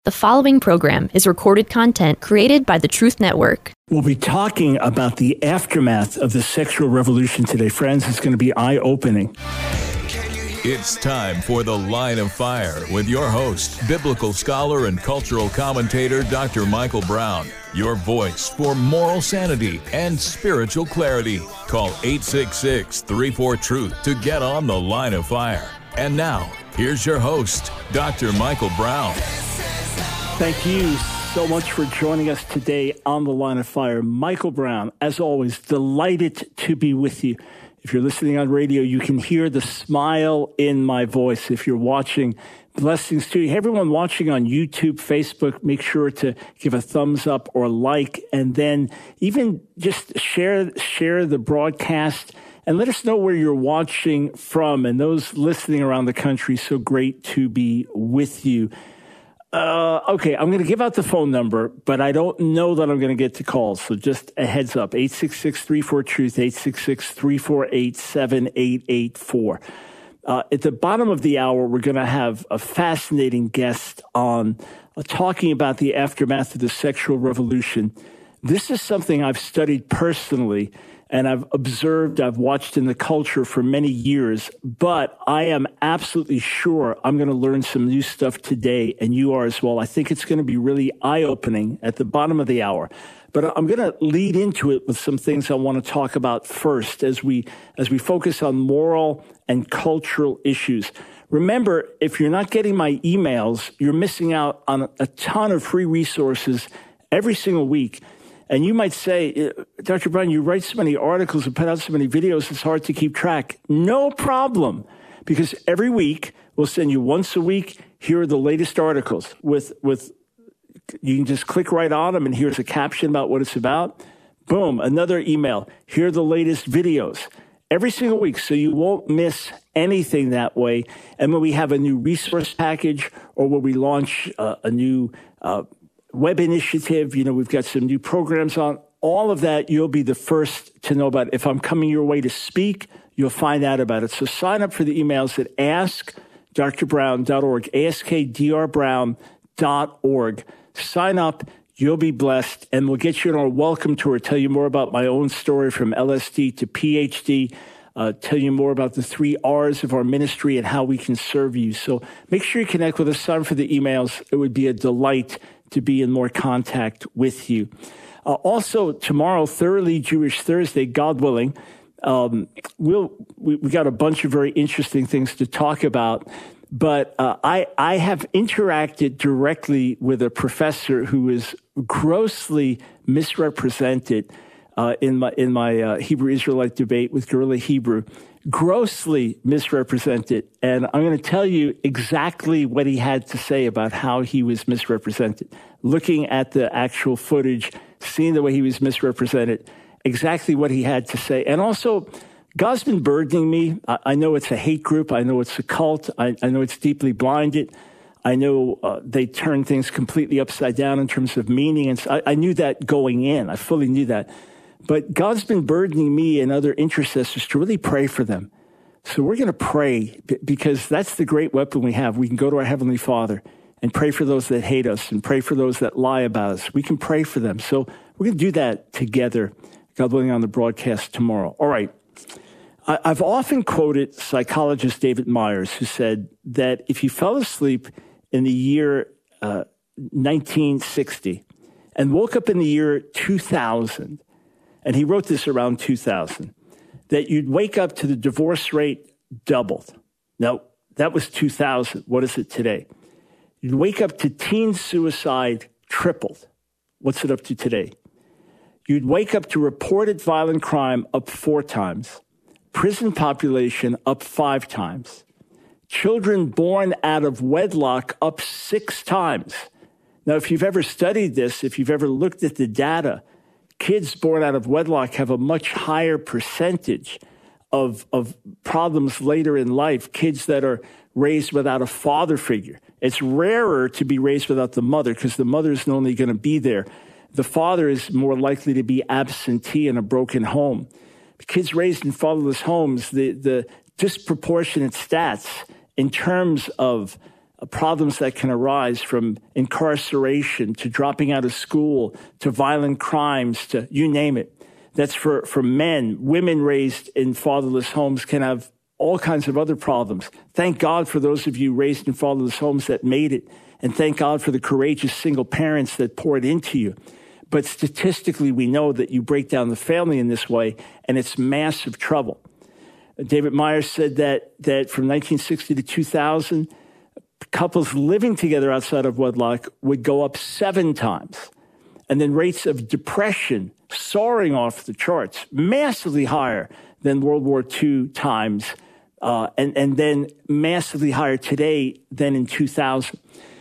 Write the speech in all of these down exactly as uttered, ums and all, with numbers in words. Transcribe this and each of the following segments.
The following program is recorded content created by the Truth Network. We'll be talking about the aftermath of the sexual revolution today. Friends, it's going to be eye-opening. It's time for The Line of Fire with your host, biblical scholar and cultural commentator, Doctor Michael Brown. Your voice for moral sanity and spiritual clarity. Call eight six six, three four, truth to get on The Line of Fire. And now, here's your host, Doctor Michael Brown. Thank you so much for joining us today on The Line of Fire. Michael Brown, as always, delighted to be with you. If you're listening on radio, you can hear the smile in my voice. If you're watching, blessings to you. Hey, everyone watching on YouTube, Facebook, make sure to give a thumbs up or like, and then even just share share the broadcast and let us know where you're watching from. And those listening around the country, so great to be with you. Uh, okay, I'm going to give out the phone number, but I don't know that I'm going to get to calls. So just a heads up, eight six six, three four, truth, eight six six, three four eight, seven eight eight four. Uh, at the bottom of the hour, we're going to have a fascinating guest on uh, talking about the aftermath of the sexual revolution. This is something I've studied personally, and I've observed, I've watched in the culture for many years, but I am absolutely sure I'm going to learn some new stuff today, and you are as well. I think it's going to be really eye-opening at the bottom of the hour. But I'm going to lead into it with some things I want to talk about first as we as we focus on moral and cultural issues. Remember, if you're not getting my emails, you're missing out on a ton of free resources every single week. And you might say, Doctor Brown, you write so many articles and put out so many videos, it's hard to keep track. No problem, because every week we'll send you once a week, here are the latest articles with, with, you can just click right on them and here's a caption about what it's about. Boom, another email. Here are the latest videos every single week, so you won't miss anything that way. And when we have a new resource package or when we launch uh, a new uh web initiative, you know, we've got some new programs on, all of that, you'll be the first to know about. If I'm coming your way to speak, you'll find out about it. So sign up for the emails at ask d r brown dot org, ask d r brown dot org. Sign up, you'll be blessed, and we'll get you on our welcome tour, tell you more about my own story from L S D to P H D, uh, tell you more about the three R's of our ministry and how we can serve you. So make sure you connect with us, sign for the emails. It would be a delight to be in more contact with you. Uh, also, tomorrow, Thoroughly Jewish Thursday, God willing, um, we'll, we, we got a bunch of very interesting things to talk about. But uh, I, I have interacted directly with a professor who is grossly misrepresented uh, in my in my uh, Hebrew Israelite debate with Guerrilla Hebrew. Grossly misrepresented. And I'm going to tell you exactly what he had to say about how he was misrepresented. Looking at the actual footage, seeing the way he was misrepresented, exactly what he had to say. And also, God's been burdening me. I, I know it's a hate group. I know it's a cult. I, I know it's deeply blinded. I know uh, they turn things completely upside down in terms of meaning. And so I, I knew that going in. I fully knew that. But God's been burdening me and other intercessors to really pray for them. So we're going to pray because that's the great weapon we have. We can go to our Heavenly Father and pray for those that hate us and pray for those that lie about us. We can pray for them. So we're going to do that together, God willing, on the broadcast tomorrow. All right. I've often quoted psychologist David Myers, who said that if you fell asleep in the year uh, nineteen sixty and woke up in the year two thousand, and he wrote this around two thousand, that you'd wake up to the divorce rate doubled. Now, that was two thousand. What is it today? You'd wake up to teen suicide tripled. What's it up to today? You'd wake up to reported violent crime up four times. Prison population up five times. Children born out of wedlock up six times. Now, if you've ever studied this, if you've ever looked at the data, kids born out of wedlock have a much higher percentage of, of problems later in life, kids that are raised without a father figure. It's rarer to be raised without the mother because the mother isn't only going to be there. The father is more likely to be absentee in a broken home. Kids raised in fatherless homes, the, the disproportionate stats in terms of uh, problems that can arise from incarceration to dropping out of school to violent crimes to you name it. That's for, for men. Women raised in fatherless homes can have all kinds of other problems. Thank God for those of you raised in fatherless homes that made it. And thank God for the courageous single parents that poured into you. But statistically, we know that you break down the family in this way, and it's massive trouble. David Myers said that, that from nineteen sixty to two thousand, couples living together outside of wedlock would go up seven times. And then rates of depression soaring off the charts, massively higher than World War Two times, uh, and, and then massively higher today than in two thousand.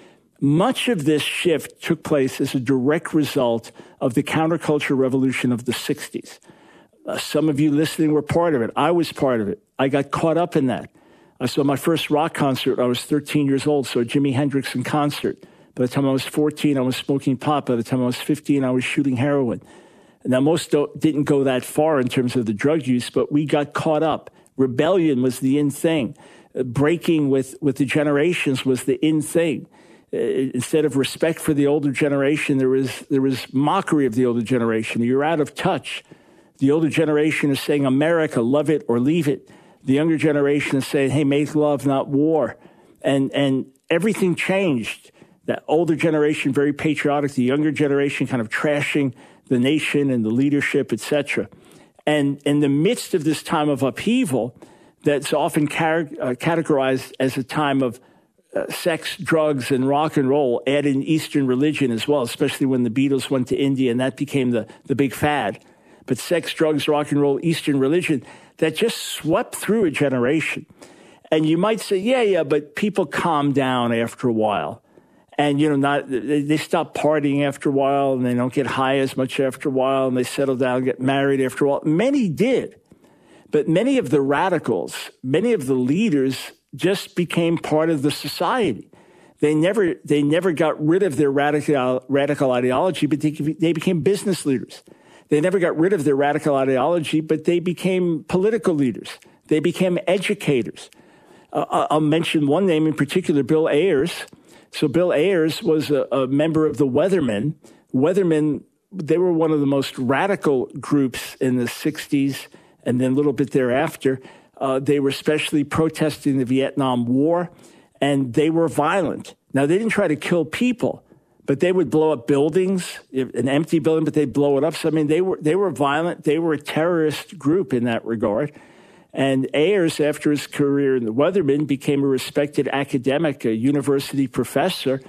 Much of this shift took place as a direct result of the counterculture revolution of the sixties. Uh, some of you listening were part of it. I was part of it. I got caught up in that. I saw my first rock concert. I was thirteen years old, saw Jimi Hendrix in concert. By the time I was fourteen, I was smoking pot. By the time I was fifteen, I was shooting heroin. Now, most don't, didn't go that far in terms of the drug use, but we got caught up. Rebellion was the in thing. Uh, breaking with, with the generations was the in thing. Uh, instead of respect for the older generation, there was, there was mockery of the older generation. You're out of touch. The older generation is saying, America, love it or leave it. The younger generation is saying, hey, make love, not war. And, and everything changed. That older generation, very patriotic. The younger generation kind of trashing the nation and the leadership, et cetera. And in the midst of this time of upheaval, that's often car- uh, categorized as a time of uh, sex, drugs, and rock and roll, add in Eastern religion as well, especially when the Beatles went to India and that became the, the big fad. But sex, drugs, rock and roll, Eastern religion, that just swept through a generation. And you might say, yeah, yeah, but people calm down after a while. And, you know, not they, they stop partying after a while, and they don't get high as much after a while, and they settle down and get married after a while. Many did. But many of the radicals, many of the leaders just became part of the society. They never they never got rid of their radical radical ideology, but they, they became business leaders. They never got rid of their radical ideology, but they became political leaders. They became educators. Uh, I'll mention one name in particular, Bill Ayers. So Bill Ayers was a, a member of the Weathermen. Weathermen, they were one of the most radical groups in the sixties and then a little bit thereafter. Uh, they were especially protesting the Vietnam War, and they were violent. Now, they didn't try to kill people, but they would blow up buildings, an empty building, but they'd blow it up. So, I mean, they were they were violent. They were a terrorist group in that regard. And Ayers, after his career in the Weathermen, became a respected academic, a university professor,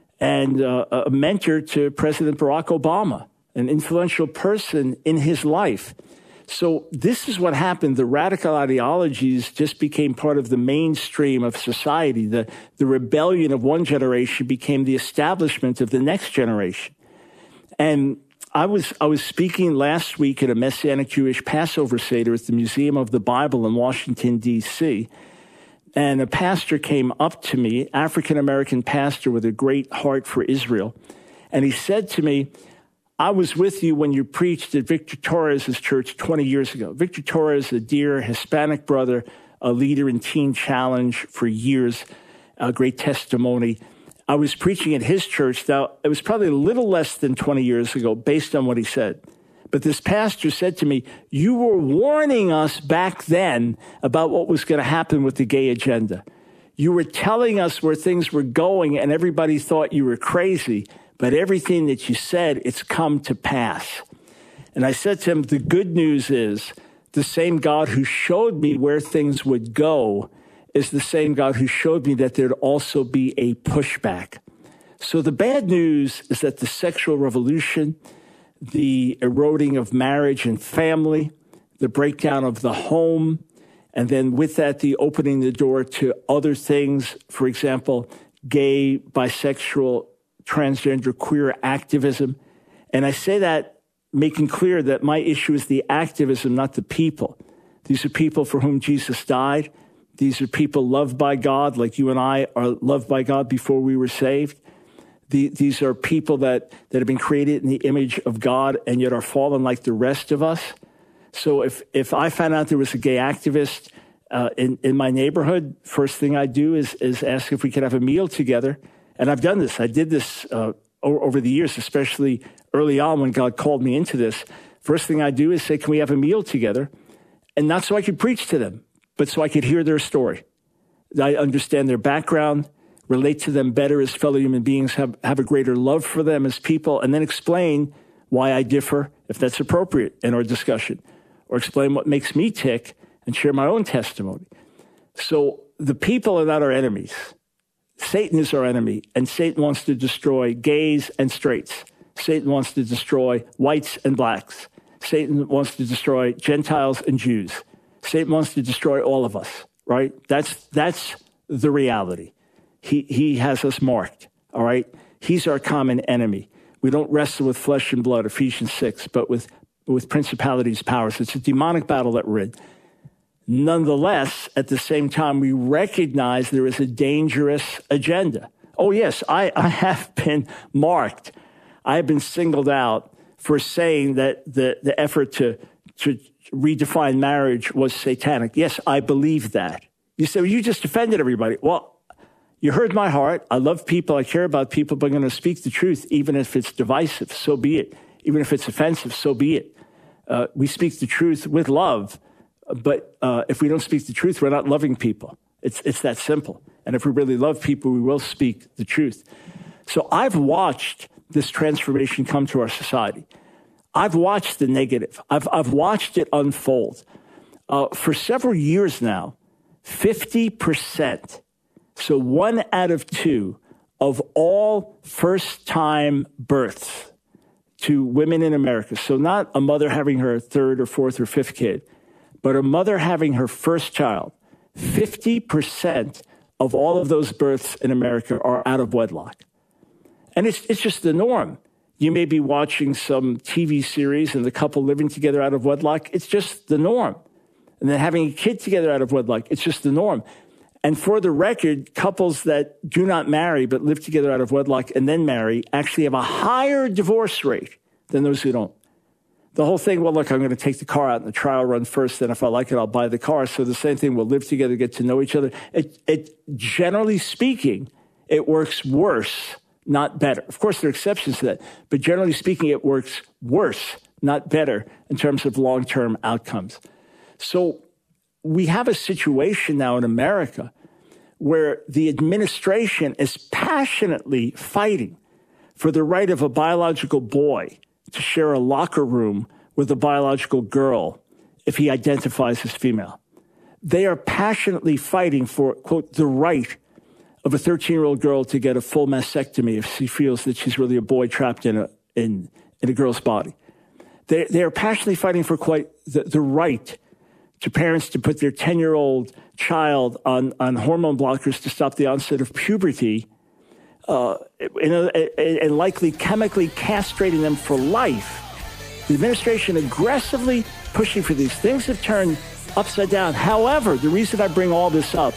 and uh, a mentor to President Barack Obama, an influential person in his life. So this is what happened. The radical ideologies just became part of the mainstream of society. The, the rebellion of one generation became the establishment of the next generation. And I was I was speaking last week at a Messianic Jewish Passover Seder at the Museum of the Bible in Washington, D C, and a pastor came up to me, African-American pastor with a great heart for Israel, and he said to me, I was with you when you preached at Victor Torres' church twenty years ago. Victor Torres, a dear Hispanic brother, a leader in Teen Challenge for years, a great testimony. I was preaching at his church. Now, it was probably a little less than twenty years ago, based on what he said. But this pastor said to me, you were warning us back then about what was going to happen with the gay agenda. You were telling us where things were going, and everybody thought you were crazy. But everything that you said, it's come to pass. And I said to him, the good news is the same God who showed me where things would go is the same God who showed me that there'd also be a pushback. So the bad news is that the sexual revolution, the eroding of marriage and family, the breakdown of the home, and then with that, the opening the door to other things, for example, gay, bisexual, transgender, queer activism. And I say that making clear that my issue is the activism, not the people. These are people for whom Jesus died. These are people loved by God, like you and I are loved by God before we were saved. The, these are people that, that have been created in the image of God and yet are fallen like the rest of us. So if, if I found out there was a gay activist Uh, in, in my neighborhood, first thing I do is, is ask if we could have a meal together. And I've done this. I did this uh, o- over the years, especially early on when God called me into this. First thing I do is say, can we have a meal together? And not so I could preach to them, but so I could hear their story. I understand their background, relate to them better as fellow human beings, have, have a greater love for them as people, and then explain why I differ, if that's appropriate, in our discussion, or explain what makes me tick and share my own testimony. So the people are not our enemies. Satan is our enemy, and Satan wants to destroy gays and straights. Satan wants to destroy whites and blacks. Satan wants to destroy Gentiles and Jews. Satan wants to destroy all of us, right? That's that's the reality. He he has us marked, all right? He's our common enemy. We don't wrestle with flesh and blood, Ephesians six, but with, with principalities, powers. It's a demonic battle that we're in. Nonetheless, at the same time, we recognize there is a dangerous agenda. Oh, yes, I, I have been marked. I have been singled out for saying that the, the effort to, to redefine marriage was satanic. Yes, I believe that. You say, well, you just offended everybody. Well, you heard my heart. I love people. I care about people, but I'm going to speak the truth, even if it's divisive. So be it. Even if it's offensive, so be it. Uh, we speak the truth with love. But uh, if we don't speak the truth, we're not loving people. It's it's that simple. And if we really love people, we will speak the truth. So I've watched this transformation come to our society. I've watched the negative. I've I've watched it unfold. Uh, for several years now, fifty percent, so one out of two of all first-time births to women in America, so not a mother having her third or fourth or fifth kid, but a mother having her first child, fifty percent of all of those births in America are out of wedlock. And it's it's just the norm. You may be watching some T V series and the couple living together out of wedlock. It's just the norm. And then having a kid together out of wedlock, it's just the norm. And for the record, couples that do not marry but live together out of wedlock and then marry actually have a higher divorce rate than those who don't. The whole thing, well, look, I'm going to take the car out in the trial run first, then if I like it, I'll buy the car. So the same thing, we'll live together, get to know each other. It, it generally speaking, it works worse, not better. Of course, there are exceptions to that, but generally speaking, it works worse, not better in terms of long-term outcomes. So we have a situation now in America where the administration is passionately fighting for the right of a biological boy to share a locker room with a biological girl if he identifies as female. They are passionately fighting for, quote, the right of a thirteen-year-old girl to get a full mastectomy if she feels that she's really a boy trapped in a in, in a girl's body. They, they are passionately fighting for quite the, the right to parents to put their ten-year-old child on, on hormone blockers to stop the onset of puberty, Uh, and, and likely chemically castrating them for life. The administration aggressively pushing for these things have turned upside down. However, the reason I bring all this up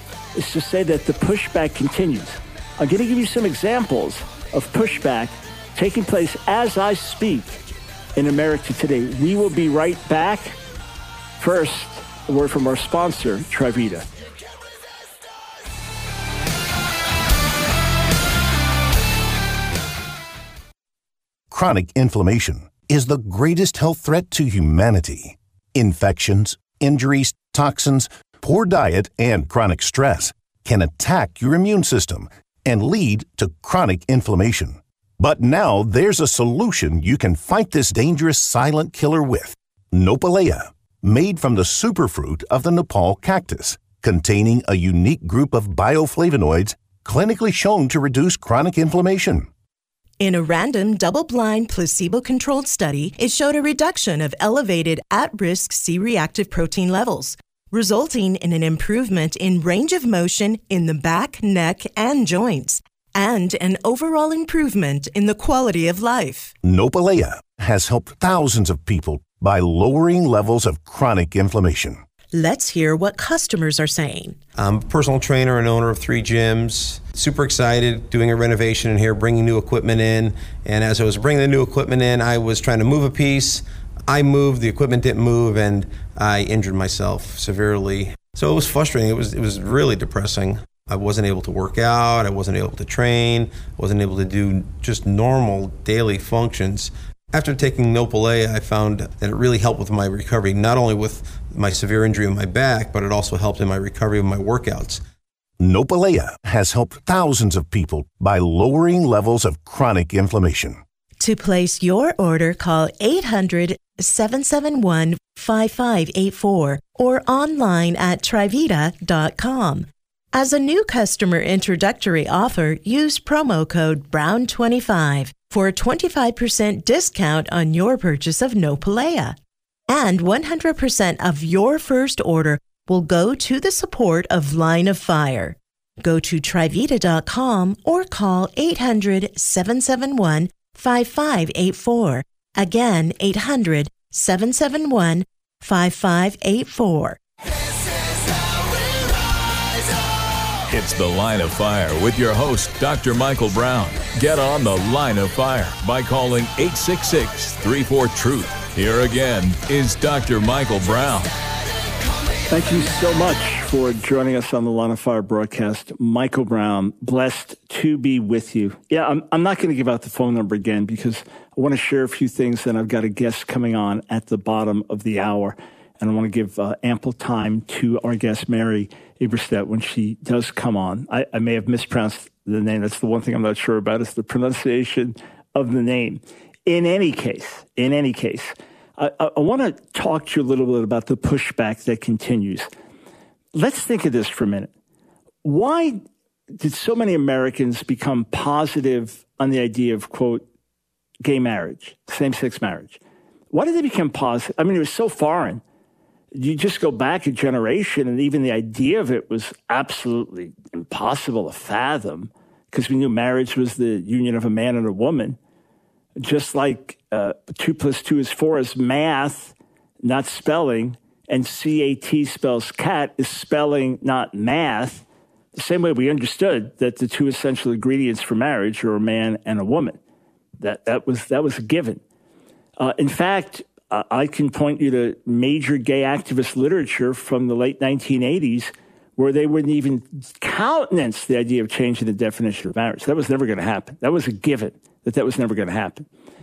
is to say that the pushback continues. I'm going to give you some examples of pushback taking place as I speak in America today. We will be right back. First, a word from our sponsor, Trivita. Chronic inflammation is the greatest health threat to humanity. Infections, injuries, toxins, poor diet, and chronic stress can attack your immune system and lead to chronic inflammation. But now there's a solution you can fight this dangerous silent killer with. Nopalea, made from the superfruit of the Nepal cactus, containing a unique group of bioflavonoids clinically shown to reduce chronic inflammation. In a random, double-blind, placebo-controlled study, it showed a reduction of elevated at-risk C-reactive protein levels, resulting in an improvement in range of motion in the back, neck, and joints, and an overall improvement in the quality of life. Nopalea has helped thousands of people by lowering levels of chronic inflammation. Let's hear what customers are saying. I'm a personal trainer and owner of three gyms. Super excited, doing a renovation in here, bringing new equipment in. And as I was bringing the new equipment in, I was trying to move a piece. I moved, the equipment didn't move, and I injured myself severely. So it was frustrating. It was it was really depressing. I wasn't able to work out. I wasn't able to train. I wasn't able to do just normal daily functions. After taking Nopalea, I found that it really helped with my recovery, not only with my severe injury in my back, but it also helped in my recovery of my workouts. Nopalea has helped thousands of people by lowering levels of chronic inflammation. To place your order, call eight hundred, seven seven one, five five eight four or online at Trivita dot com. As a new customer introductory offer, use promo code Brown twenty-five for a twenty-five percent discount on your purchase of Nopalea. And one hundred percent of your first order will go to the support of Line of Fire. Go to Trivita dot com or call eight hundred, seven seven one, five five eight four. Again, eight hundred, seven seven one, five five eight four. It's The Line of Fire with your host, Doctor Michael Brown. Get on The Line of Fire by calling eight six six, three four, truth. Here again is Doctor Michael Brown. Thank you so much for joining us on the Line of Fire broadcast. Michael Brown, blessed to be with you. Yeah, I'm, I'm not going to give out the phone number again because I want to share a few things, and I've got a guest coming on at the bottom of the hour. And I want to give uh, ample time to our guest, Mary Eberstadt, when she does come on. I, I may have mispronounced the name. That's the one thing I'm not sure about is the pronunciation of the name. In any case, in any case, I, I, I want to talk to you a little bit about the pushback that continues. Let's think of this for a minute. Why did so many Americans become positive on the idea of, quote, gay marriage, same-sex marriage? Why did they become positive? I mean, it was so foreign. You just go back a generation, and even the idea of it was absolutely impossible to fathom because we knew marriage was the union of a man and a woman. Just like uh, two plus two is four is math, not spelling, and C A T spells cat is spelling, not math. The same way we understood that the two essential ingredients for marriage are a man and a woman. That that was that was a given. Uh, in fact, uh, I can point you to major gay activist literature from the late nineteen eighties where they wouldn't even countenance the idea of changing the definition of marriage. That was never going to happen. That was a given that that was never going to happen.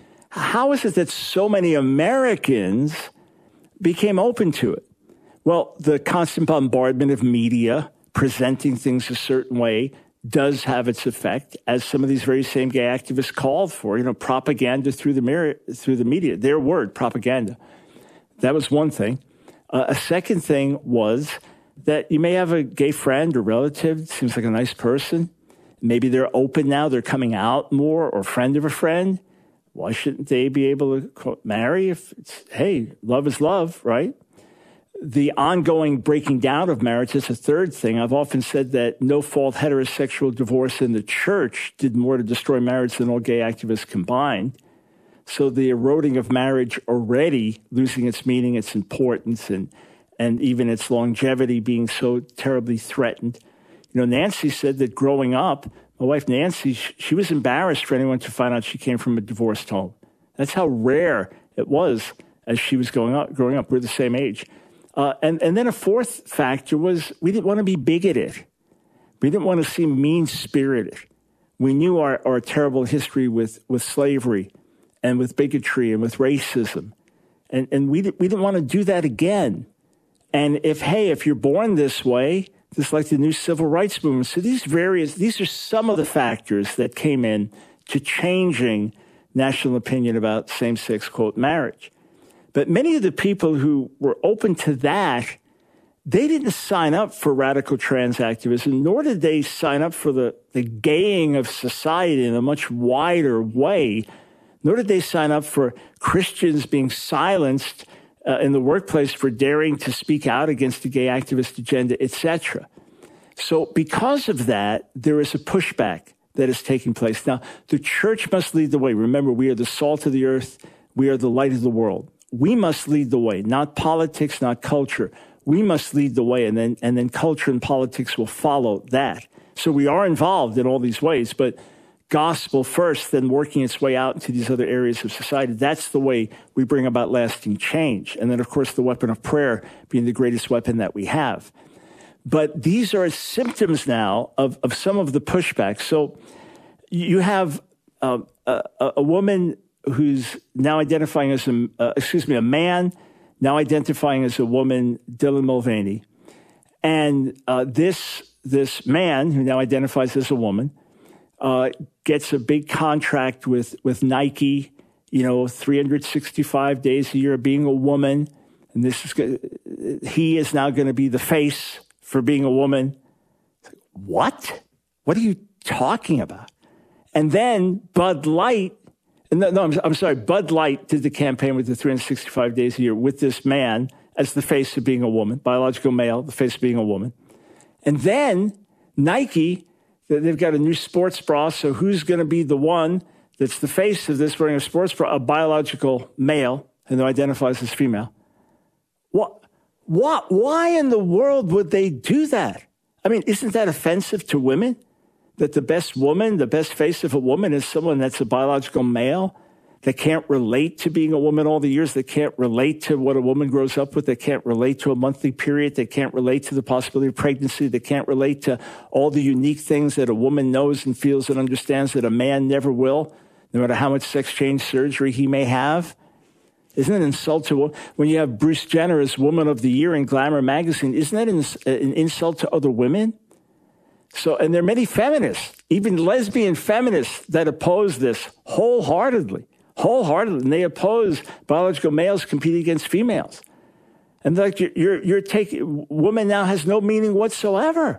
How is it that so many Americans became open to it? Well, the constant bombardment of media presenting things a certain way does have its effect, as some of these very same gay activists called for, you know, propaganda through the mirror, through the media, their word, propaganda. That was one thing. Uh, a second thing was that you may have a gay friend or relative, seems like a nice person. Maybe they're open now, they're coming out more, or friend of a friend. Why shouldn't they be able to quote, marry if it's, hey, love is love, right? The ongoing breaking down of marriage is a third thing. I've often said that no-fault heterosexual divorce in the church did more to destroy marriage than all gay activists combined. So the eroding of marriage already losing its meaning, its importance, and and even its longevity being so terribly threatened. You know, Nancy said that growing up, my wife Nancy, she was embarrassed for anyone to find out she came from a divorced home. That's how rare it was as she was growing up. Growing up, we're the same age. Uh, and, and then a fourth factor was we didn't want to be bigoted. We didn't want to seem mean-spirited. We knew our, our terrible history with, with slavery and with bigotry and with racism. And, and we, we didn't want to do that again. And if, hey, if you're born this way, just like the new civil rights movement. So these various, these are some of the factors that came in to changing national opinion about same-sex, quote, marriage. But many of the people who were open to that, they didn't sign up for radical trans activism, nor did they sign up for the, the gaying of society in a much wider way, nor did they sign up for Christians being silenced uh, in the workplace for daring to speak out against the gay activist agenda, et cetera. So because of that, there is a pushback that is taking place. Now, the church must lead the way. Remember, we are the salt of the earth. We are the light of the world. We must lead the way, not politics, not culture. We must lead the way, and then and then culture and politics will follow that. So we are involved in all these ways, but gospel first, then working its way out into these other areas of society. That's the way we bring about lasting change. And then, of course, the weapon of prayer being the greatest weapon that we have. But these are symptoms now of, of some of the pushback. So you have uh, a, a woman who's now identifying as a, uh, excuse me, a man now identifying as a woman, Dylan Mulvaney. And uh, this this man, who now identifies as a woman, uh, gets a big contract with, with Nike, you know, three hundred sixty-five days a year of being a woman. And this is he is now going to be the face for being a woman. What? What are you talking about? And then Bud Light, no, no I'm, I'm sorry, Bud Light did the campaign with the three hundred sixty-five days a year with this man as the face of being a woman, biological male, the face of being a woman. And then Nike, they've got a new sports bra, so who's going to be the one that's the face of this wearing a sports bra? A biological male who identifies as female. What? What? Why in the world would they do that? I mean, isn't that offensive to women? That the best woman, the best face of a woman is someone that's a biological male, that can't relate to being a woman all the years, that can't relate to what a woman grows up with, that can't relate to a monthly period, that can't relate to the possibility of pregnancy, that can't relate to all the unique things that a woman knows and feels and understands that a man never will, no matter how much sex change surgery he may have. Isn't it an insult to when you have Bruce Jenner as Woman of the Year in Glamour magazine? Isn't that an, an insult to other women? So, and there are many feminists, even lesbian feminists, that oppose this wholeheartedly, wholeheartedly, and they oppose biological males competing against females. And like you're, you're, you're taking woman now has no meaning whatsoever.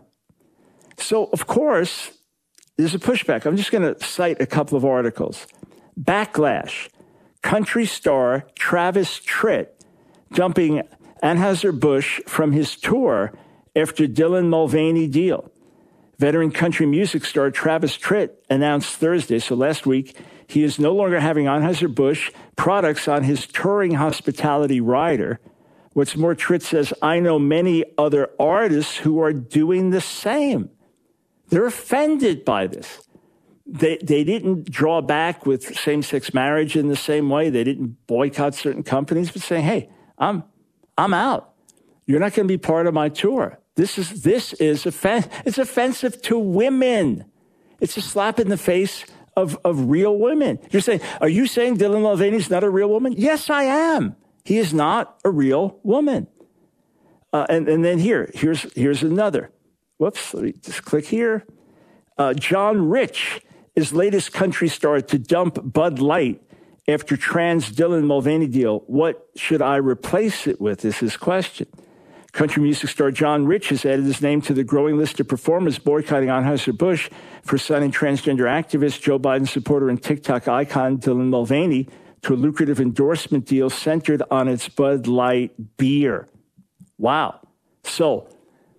So, of course, there's a pushback. I'm just going to cite a couple of articles. Backlash. Country star Travis Tritt dumping Anheuser-Busch from his tour after Dylan Mulvaney deal. Veteran country music star Travis Tritt announced Thursday, so last week, he is no longer having Anheuser-Busch products on his touring hospitality rider. What's more, Tritt says, I know many other artists who are doing the same. They're offended by this. They they didn't draw back with same-sex marriage in the same way. They didn't boycott certain companies, but saying, hey, I'm I'm out. You're not going to be part of my tour. This is this is offen- it's offensive to women. It's a slap in the face of, of real women. You're saying, are you saying Dylan Mulvaney's not a real woman? Yes, I am. He is not a real woman. Uh, and, and then here, here's here's another. Whoops, let me just click here. Uh, John Rich is latest country star to dump Bud Light after trans Dylan Mulvaney deal. What should I replace it with is his question. Country music star John Rich has added his name to the growing list of performers boycotting Anheuser-Busch for signing transgender activist, Joe Biden supporter, and TikTok icon Dylan Mulvaney to a lucrative endorsement deal centered on its Bud Light beer. Wow. So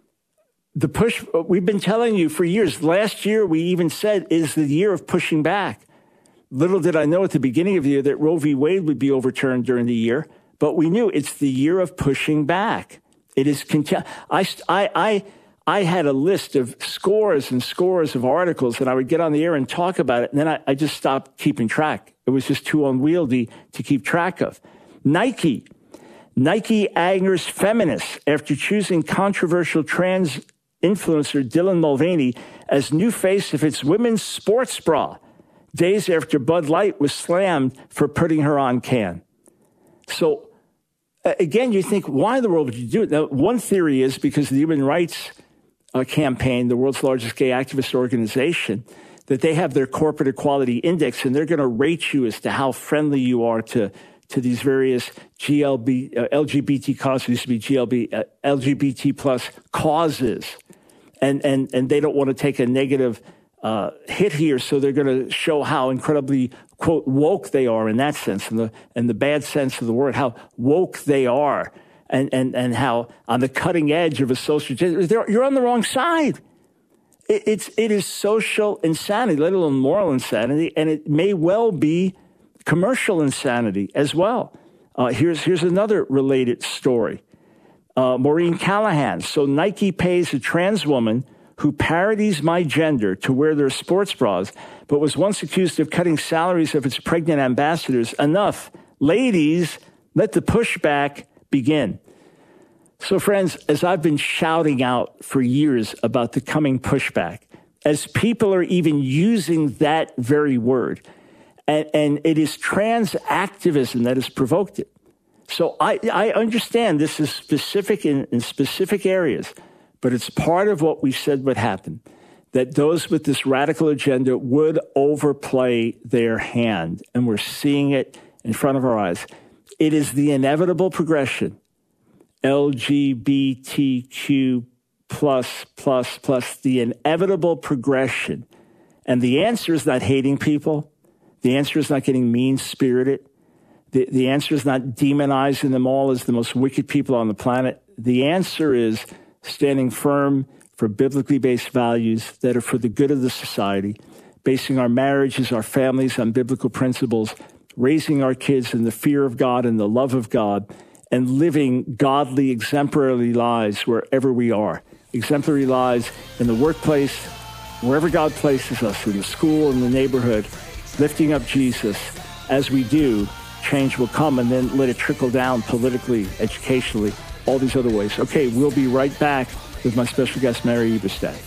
the push, we've been telling you for years. Last year, we even said, is the year of pushing back. Little did I know at the beginning of the year that Roe v. Wade would be overturned during the year, but we knew it's the year of pushing back. It is, conti- I, I, I, I had a list of scores and scores of articles, and I would get on the air and talk about it, and then I, I just stopped keeping track. It was just too unwieldy to keep track of. Nike. Nike angers feminists after choosing controversial trans influencer Dylan Mulvaney as new face of its women's sports bra, days after Bud Light was slammed for putting her on can. So, uh, again, you think, why in the world would you do it? Now, one theory is because the Human Rights uh, Campaign, the world's largest gay activist organization, that they have their corporate equality index, and they're going to rate you as to how friendly you are to to these various G L B, uh, L G B T causes, used to be G L B, uh, L G B T plus causes. And, and, and they don't want to take a negative uh, hit here, so they're going to show how incredibly, quote, woke they are in that sense, in the, in the bad sense of the word, how woke they are, and, and, and how on the cutting edge of a social, you're on the wrong side. It, it's, it is social insanity, let alone moral insanity, and it may well be commercial insanity as well. Uh, here's, here's another related story. Uh, Maureen Callahan. So Nike pays a trans woman who parodies my gender to wear their sports bras, but was once accused of cutting salaries of its pregnant ambassadors. Enough. Ladies, let the pushback begin. So, friends, as I've been shouting out for years about the coming pushback, as people are even using that very word, and, and it is trans activism that has provoked it. So I, I understand this is specific in, in specific areas, but it's part of what we said would happen, that those with this radical agenda would overplay their hand, and we're seeing it in front of our eyes. It is the inevitable progression. L G B T Q plus, plus, plus, the inevitable progression. And the answer is not hating people. The answer is not getting mean-spirited. The, the answer is not demonizing them all as the most wicked people on the planet. The answer is standing firm for biblically based values that are for the good of the society, basing our marriages, our families on biblical principles, raising our kids in the fear of God and the love of God, and living godly, exemplary lives wherever we are. Exemplary lives in the workplace, wherever God places us, in the school, in the neighborhood, lifting up Jesus. As we do, change will come, and then let it trickle down politically, educationally, all these other ways. Okay, we'll be right back with my special guest, Mary Eberstadt.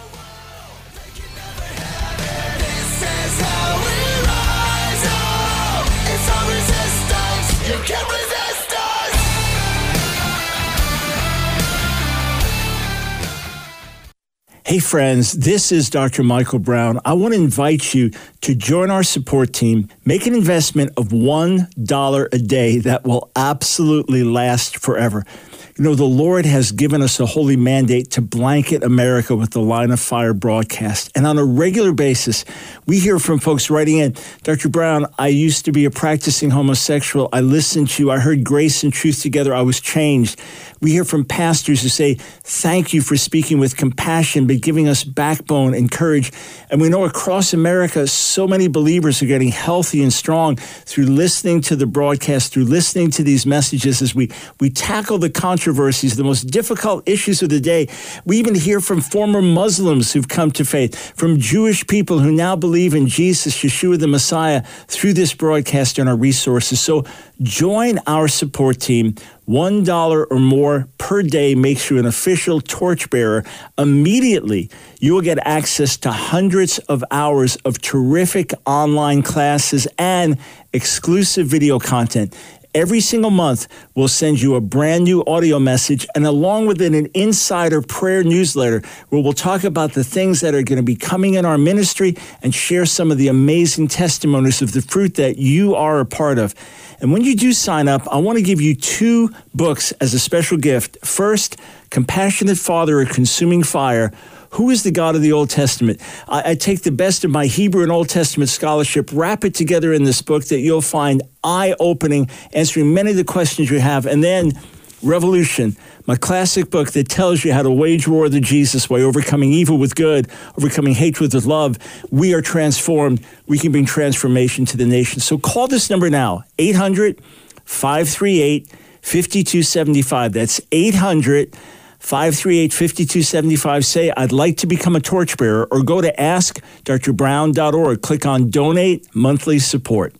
Hey friends, this is Doctor Michael Brown. I want to invite you to join our support team. Make an investment of one dollar a day that will absolutely last forever. You know, the Lord has given us a holy mandate to blanket America with the Line of Fire broadcast. And on a regular basis, we hear from folks writing in, Doctor Brown, I used to be a practicing homosexual. I listened to you. I heard grace and truth together. I was changed. We hear from pastors who say, thank you for speaking with compassion, but giving us backbone and courage. And we know across America, so many believers are getting healthy and strong through listening to the broadcast, through listening to these messages as we, we tackle the controversies, the most difficult issues of the day. We even hear from former Muslims who've come to faith, from Jewish people who now believe in Jesus, Yeshua the Messiah, through this broadcast and our resources. So join our support team. One dollar or more per day makes you an official torchbearer. Immediately, you will get access to hundreds of hours of terrific online classes and exclusive video content. Every single month, we'll send you a brand new audio message, and along with it, an insider prayer newsletter where we'll talk about the things that are going to be coming in our ministry and share some of the amazing testimonies of the fruit that you are a part of. And when you do sign up, I want to give you two books as a special gift. First, Compassionate Father, A Consuming Fire. Who is the God of the Old Testament? I, I take the best of my Hebrew and Old Testament scholarship, wrap it together in this book that you'll find eye-opening, answering many of the questions you have. And then Revolution, my classic book that tells you how to wage war the Jesus way, overcoming evil with good, overcoming hatred with love. We are transformed. We can bring transformation to the nation. So call this number now, eight hundred, five three eight, five two seven five. That's eight hundred, five three eight, five two seven five. Say, I'd like to become a torchbearer, or go to ask dr brown dot org. Click on Donate Monthly Support.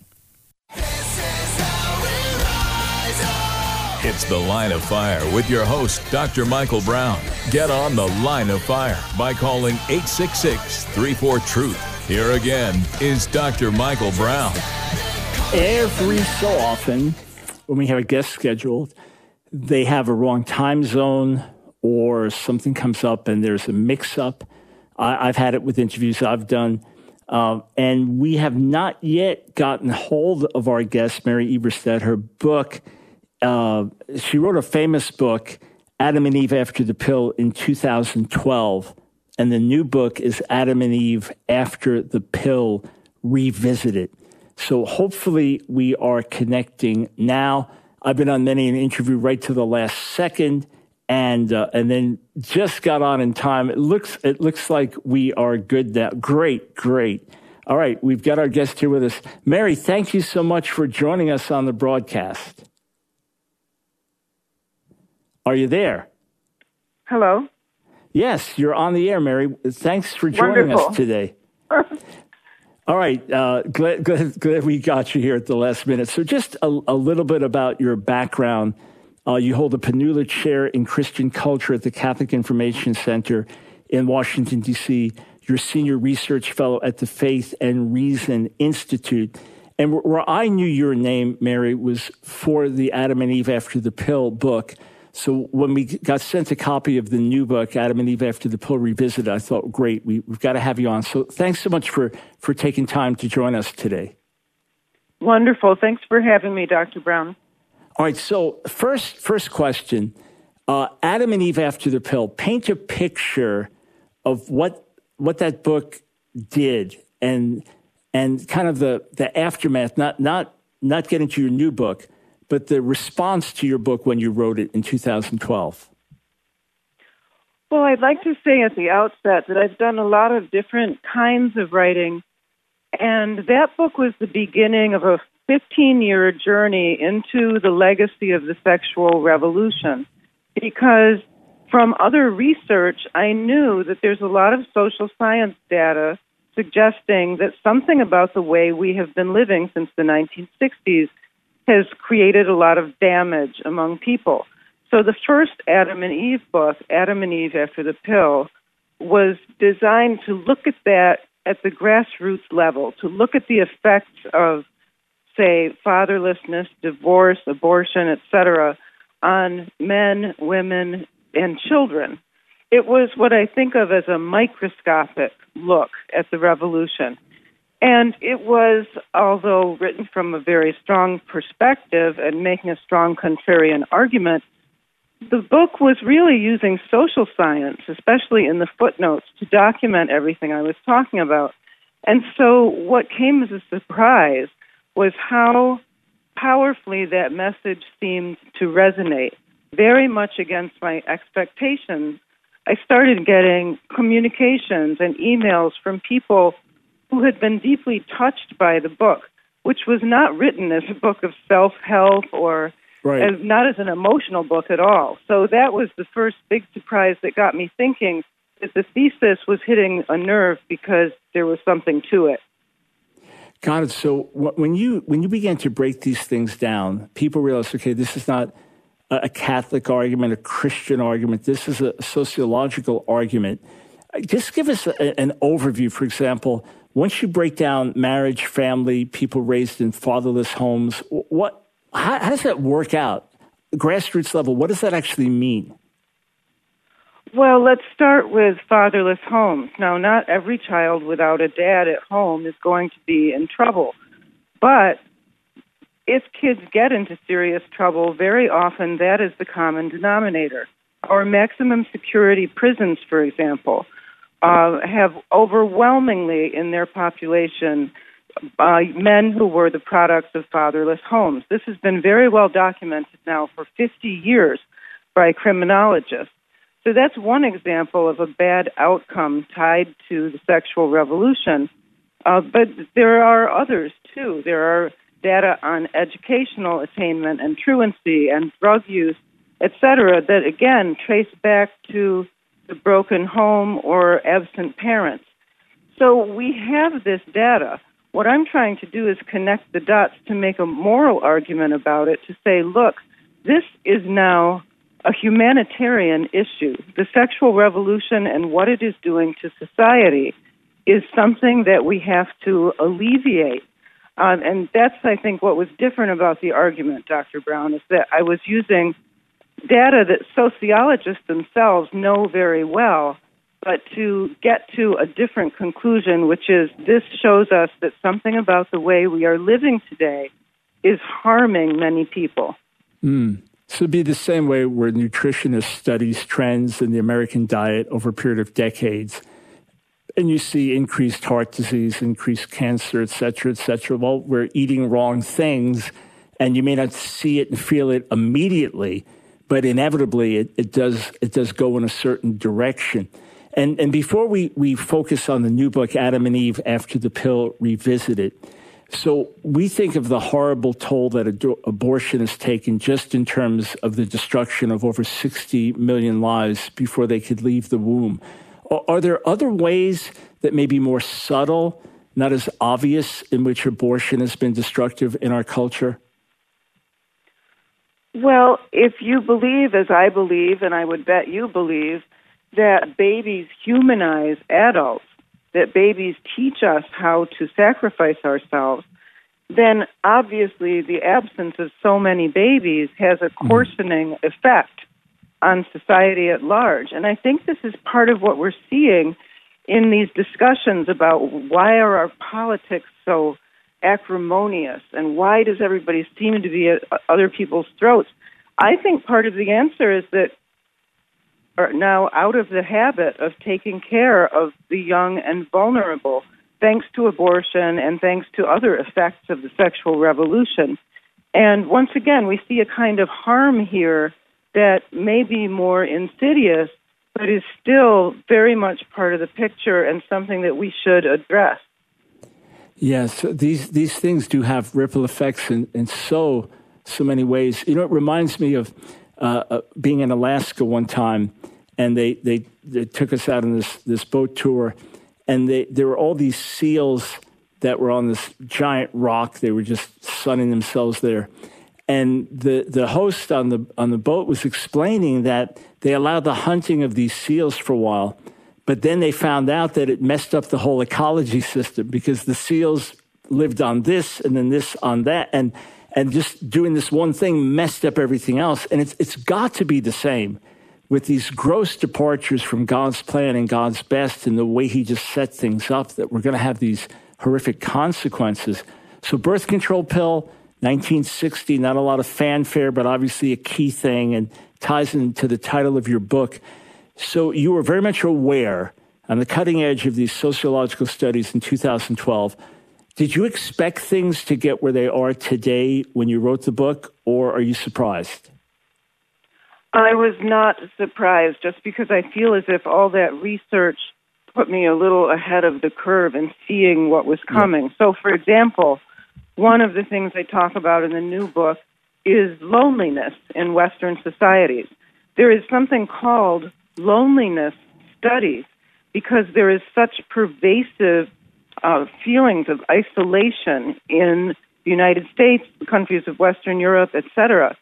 It's The Line of Fire with your host, Doctor Michael Brown. Get on The Line of Fire by calling eight six six, three four, truth. Here again is Doctor Michael Brown. Every so often, when we have a guest scheduled, they have a wrong time zone or something comes up and there's a mix-up. I, I've had it with interviews I've done. Uh, and we have not yet gotten hold of our guest, Mary Eberstadt. Her book, uh, she wrote a famous book, Adam and Eve After the Pill, in two thousand twelve. And the new book is Adam and Eve After the Pill Revisited. So hopefully we are connecting now. I've been on many an interview right to the last second, and uh, and then just got on in time. It looks it looks like we are good now. Great, great. All right, we've got our guest here with us. Mary, thank you so much for joining us on the broadcast. Are you there? Hello. Yes, you're on the air, Mary. Thanks for joining Wonderful. us today. All right, uh, glad, glad, glad we got you here at the last minute. So just a, a little bit about your background Uh, you hold a Panula Chair in Christian Culture at the Catholic Information Center in Washington, D C You're Senior Research Fellow at the Faith and Reason Institute. And where I knew your name, Mary, was for the Adam and Eve After the Pill book. So when we got sent a copy of the new book, Adam and Eve After the Pill Revisited, I thought, great, we, we've got to have you on. So thanks so much for, for taking time to join us today. Wonderful. Thanks for having me, Doctor Brown. All right, so first first question, uh, Adam and Eve After the Pill, paint a picture of what what that book did and and kind of the, the aftermath, not not not getting to your new book, but the response to your book when you wrote it in two thousand twelve. Well, I'd like to say at the outset that I've done a lot of different kinds of writing, and that book was the beginning of a fifteen-year journey into the legacy of the sexual revolution, because from other research, I knew that there's a lot of social science data suggesting that something about the way we have been living since the nineteen sixties has created a lot of damage among people. So the first Adam and Eve book, Adam and Eve After the Pill, was designed to look at that at the grassroots level, to look at the effects of, say, fatherlessness, divorce, abortion, et cetera, on men, women, and children. It was what I think of as a microscopic look at the revolution. And it was, although written from a very strong perspective and making a strong contrarian argument, the book was really using social science, especially in the footnotes, to document everything I was talking about. And so what came as a surprise was how powerfully that message seemed to resonate, very much against my expectations. I started getting communications and emails from people who had been deeply touched by the book, which was not written as a book of self-help or right. as, not as an emotional book at all. So that was the first big surprise that got me thinking that the thesis was hitting a nerve because there was something to it. Got it. So when you when you began to break these things down, people realized, okay, this is not a Catholic argument, a Christian argument. This is a sociological argument. Just give us a, an overview. For example, once you break down marriage, family, people raised in fatherless homes, what how, how does that work out? Grassroots level, what does that actually mean? Well, let's start with fatherless homes. Now, not every child without a dad at home is going to be in trouble. But if kids get into serious trouble, very often that is the common denominator. Our maximum security prisons, for example, uh, have overwhelmingly in their population uh, men who were the products of fatherless homes. This has been very well documented now for fifty years by criminologists. So that's one example of a bad outcome tied to the sexual revolution. Uh, but there are others, too. There are data on educational attainment and truancy and drug use, et cetera, that, again, trace back to the broken home or absent parents. So we have this data. What I'm trying to do is connect the dots to make a moral argument about it, to say, look, this is now a humanitarian issue. The sexual revolution and what it is doing to society is something that we have to alleviate. Um, and that's, I think, what was different about the argument, Doctor Brown, is that I was using data that sociologists themselves know very well, but to get to a different conclusion, which is this shows us that something about the way we are living today is harming many people. Mm. So it'd be the same way where nutritionist studies trends in the American diet over a period of decades, and you see increased heart disease, increased cancer, et cetera, et cetera. Well, we're eating wrong things, and you may not see it and feel it immediately, but inevitably it, it does it does go in a certain direction. And and before we, we focus on the new book, Adam and Eve After the Pill Revisited, so we think of the horrible toll that ad- abortion has taken just in terms of the destruction of over sixty million lives before they could leave the womb. Are there other ways that may be more subtle, not as obvious, in which abortion has been destructive in our culture? Well, if you believe, as I believe, and I would bet you believe, that babies humanize adults, that babies teach us how to sacrifice ourselves, then obviously the absence of so many babies has a coarsening mm. effect on society at large. And I think this is part of what we're seeing in these discussions about why are our politics so acrimonious and why does everybody seem to be at other people's throats. I think part of the answer is that are now out of the habit of taking care of the young and vulnerable, thanks to abortion and thanks to other effects of the sexual revolution. And once again, we see a kind of harm here that may be more insidious, but is still very much part of the picture and something that we should address. Yes, these these things do have ripple effects in, in so, so many ways. You know, it reminds me of uh, uh, being in Alaska one time, and they, they, they took us out on this, this boat tour, and they, there were all these seals that were on this giant rock. They were just sunning themselves there. And the, the host on the on the boat was explaining that they allowed the hunting of these seals for a while, but then they found out that it messed up the whole ecology system because the seals lived on this and then this on that, and and just doing this one thing messed up everything else. And it's it's got to be the same with these gross departures from God's plan and God's best and the way he just set things up, that we're going to have these horrific consequences. So birth control pill, nineteen sixty, not a lot of fanfare, but obviously a key thing, and ties into the title of your book. So you were very much aware on the cutting edge of these sociological studies in two thousand twelve. Did you expect things to get where they are today when you wrote the book, or are you surprised? I was not surprised, just because I feel as if all that research put me a little ahead of the curve in seeing what was coming. Yeah. So, for example, one of the things I talk about in the new book is loneliness in Western societies. There is something called loneliness studies because there is such pervasive uh, feelings of isolation in the United States, the countries of Western Europe, et cetera.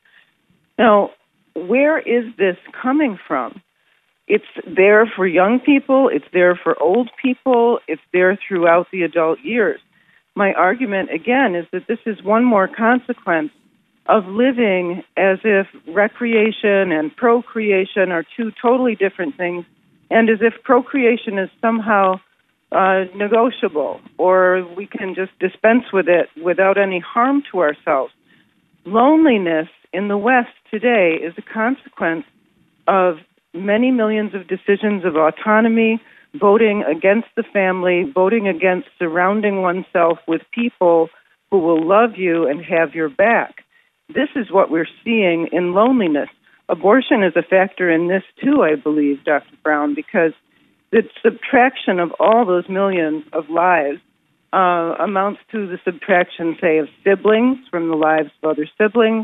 Now, where is this coming from? It's there for young people, it's there for old people, it's there throughout the adult years. My argument, again, is that this is one more consequence of living as if recreation and procreation are two totally different things, and as if procreation is somehow uh, negotiable, or we can just dispense with it without any harm to ourselves. Loneliness in the West today is a consequence of many millions of decisions of autonomy, voting against the family, voting against surrounding oneself with people who will love you and have your back. This is what we're seeing in loneliness. Abortion is a factor in this too, I believe, Doctor Brown, because the subtraction of all those millions of lives uh, amounts to the subtraction, say, of siblings from the lives of other siblings,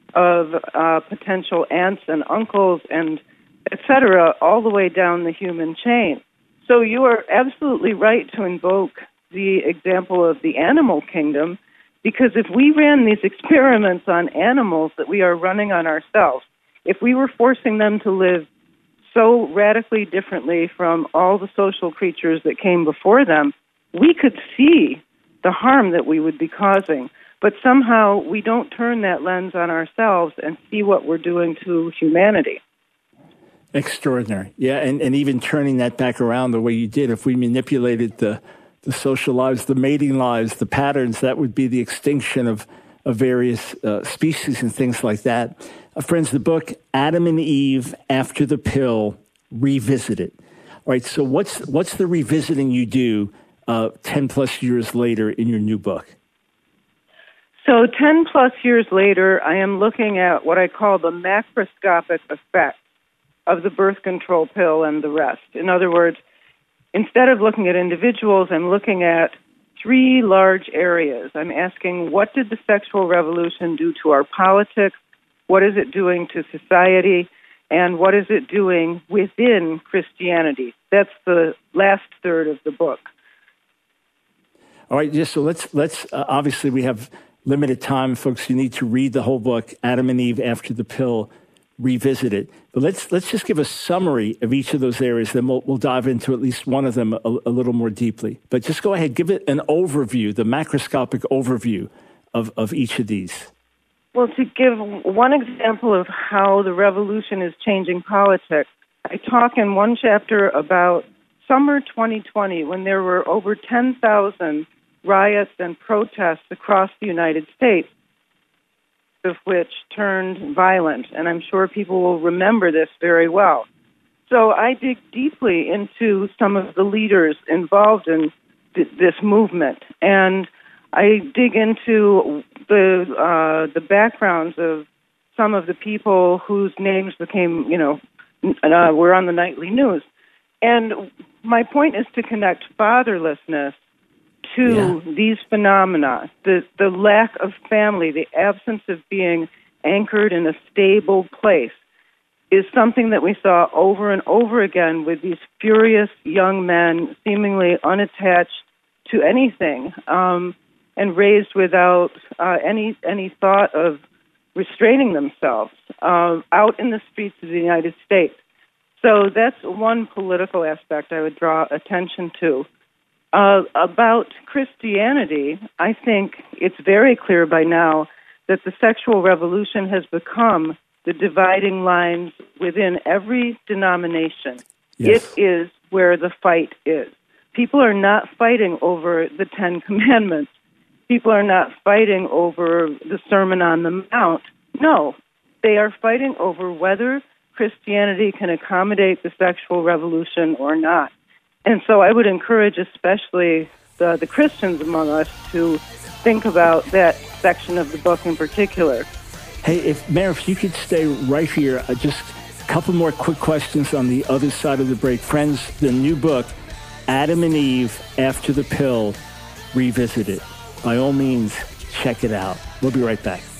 of uh, potential aunts and uncles, and et cetera, all the way down the human chain. So you are absolutely right to invoke the example of the animal kingdom, because if we ran these experiments on animals that we are running on ourselves, if we were forcing them to live so radically differently from all the social creatures that came before them, we could see the harm that we would be causing. But somehow we don't turn that lens on ourselves and see what we're doing to humanity. Extraordinary. Yeah, and, and even turning that back around the way you did, if we manipulated the, the social lives, the mating lives, the patterns, that would be the extinction of, of various uh, species and things like that. Uh, friends, the book, Adam and Eve After the Pill, Revisited. All right, so what's, what's the revisiting you do uh, ten plus years later in your new book? So ten plus years later, I am looking at what I call the macroscopic effect of the birth control pill and the rest. In other words, instead of looking at individuals, I'm looking at three large areas. I'm asking, what did the sexual revolution do to our politics? What is it doing to society? And what is it doing within Christianity? That's the last third of the book. All right, just so let's, let's uh, obviously we have limited time, folks. You need to read the whole book, Adam and Eve After the Pill, revisit it. But let's let's just give a summary of each of those areas, then we'll, we'll dive into at least one of them a, a little more deeply. But just go ahead, give it an overview, the macroscopic overview of, of each of these. Well, to give one example of how the revolution is changing politics, I talk in one chapter about summer twenty twenty, when there were over ten thousand riots and protests across the United States, of which turned violent. And I'm sure people will remember this very well. So I dig deeply into some of the leaders involved in th- this movement. And I dig into the uh, the backgrounds of some of the people whose names became, you know, uh, were on the nightly news. And my point is to connect fatherlessness to yeah. these phenomena, the, the lack of family, the absence of being anchored in a stable place, is something that we saw over and over again with these furious young men, seemingly unattached to anything, um, and raised without uh, any any thought of restraining themselves uh, out in the streets of the United States. So that's one political aspect I would draw attention to. Uh, about Christianity, I think it's very clear by now that the sexual revolution has become the dividing lines within every denomination. Yes. It is where the fight is. People are not fighting over the Ten Commandments. People are not fighting over the Sermon on the Mount. No, they are fighting over whether Christianity can accommodate the sexual revolution or not. And so I would encourage especially the, the Christians among us to think about that section of the book in particular. Hey, if Mayor, if you could stay right here, uh, just a couple more quick questions on the other side of the break. Friends, the new book, Adam and Eve After the Pill, Revisited. By all means, check it out. We'll be right back.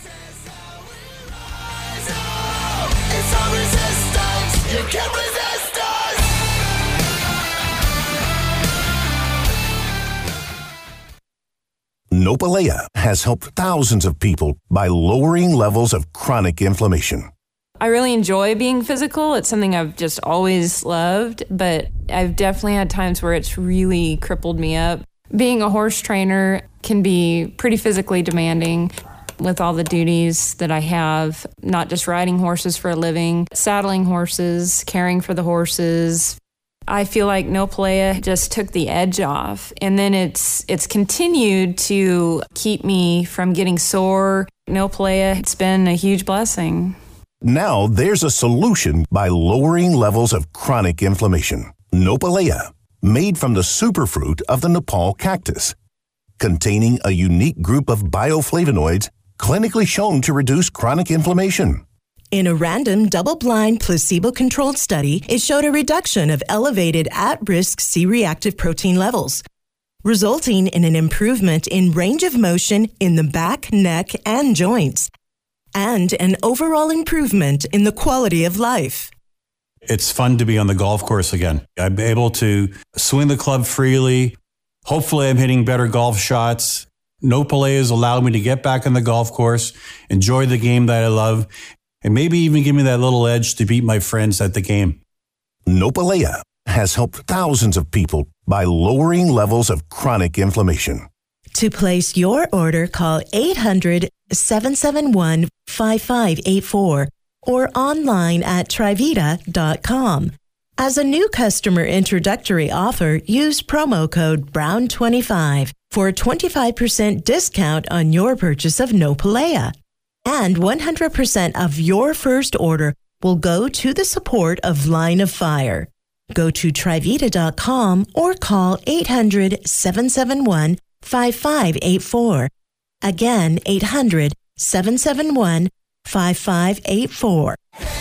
Nopalea has helped thousands of people by lowering levels of chronic inflammation. I really enjoy being physical. It's something I've just always loved, but I've definitely had times where it's really crippled me up. Being a horse trainer can be pretty physically demanding with all the duties that I have, not just riding horses for a living, saddling horses, caring for the horses. I feel like Nopalea just took the edge off, and then it's it's continued to keep me from getting sore. Nopalea, it's been a huge blessing. Now there's a solution by lowering levels of chronic inflammation. Nopalea, made from the superfruit of the Nepal cactus, containing a unique group of bioflavonoids clinically shown to reduce chronic inflammation. In a random, double-blind, placebo-controlled study, it showed a reduction of elevated at-risk C-reactive protein levels, resulting in an improvement in range of motion in the back, neck, and joints, and an overall improvement in the quality of life. It's fun to be on the golf course again. I'm able to swing the club freely. Hopefully, I'm hitting better golf shots. Nopalea has allowed me to get back on the golf course, enjoy the game that I love, and maybe even give me that little edge to beat my friends at the game. Nopalea has helped thousands of people by lowering levels of chronic inflammation. To place your order, call eight hundred, seven seven one, five five eight four or online at trivita dot com. As a new customer introductory offer, use promo code brown twenty-five for a twenty-five percent discount on your purchase of Nopalea. And one hundred percent of your first order will go to the support of Line of Fire. Go to trivita dot com or call eight hundred, seven seven one, five five eight four. Again, eight hundred, seven seven one, five five eight four.